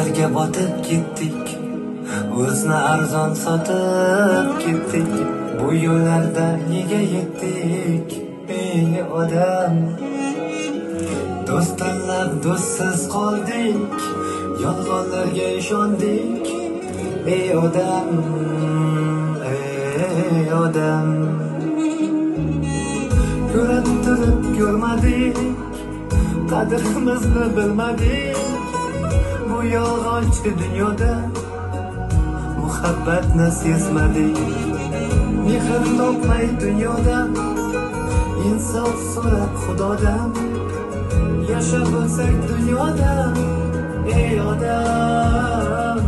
Xayollarga botib ketdik, o'zni arzon sotib ketdik. Bu yo'llarda nega yetdik? Ey odam, do'st tanlab do'stsiz qoldik, yolg'onlarga ishondik. Ey odam, ey odam, ko'rib turib ko'rmadik, qadrimizni bilmadik. Bu yolg'onchi dunyoda muhabbatni sezmadik. Mehr topmay dunyoda insof so'rab Xudodan. Yashab o'tsak dunyoda, ey odam,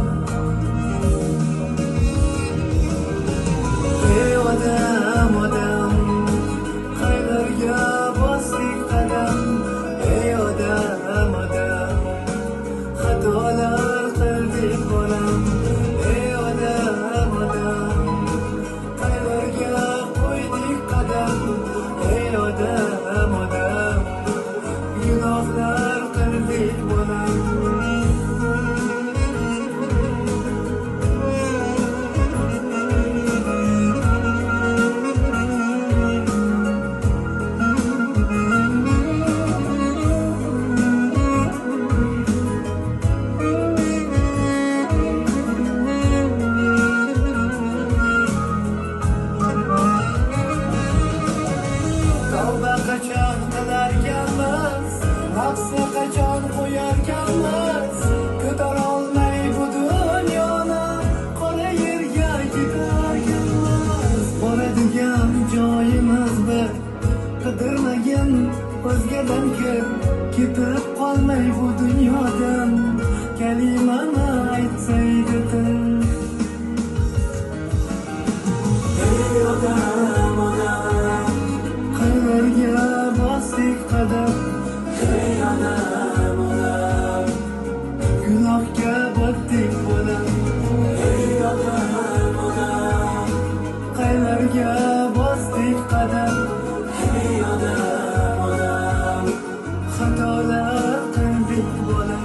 ey odam, odam, qaylarga bosdik qadam. Ey odam, odam, xatolar qildik bolam. Ey odam, odam, qaylarga qo'ydik qadam. Ey odam, odam, gunohlar qildik bolam. Tavba qachon qilarkanmiz, nafsni qachon qo'yarkanmiz. Ko'tarolmay bu dunyoni qora yerga ketarkanmiz. Boradigan joyimiz bir, qidirmagin o'zgadan ko'p. Ketib qolmay bu dunyodan, kalimani aytsaydi til. Ey odam, odam, qaylarga bosdik qadam. Ey odam, odam, gunohga botdik bolam. Ey odam, odam, qaylarga bosdik qadam. Ey odam, odam, xatolar qildik bolam.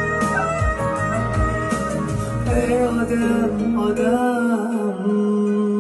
Ey odam, odam,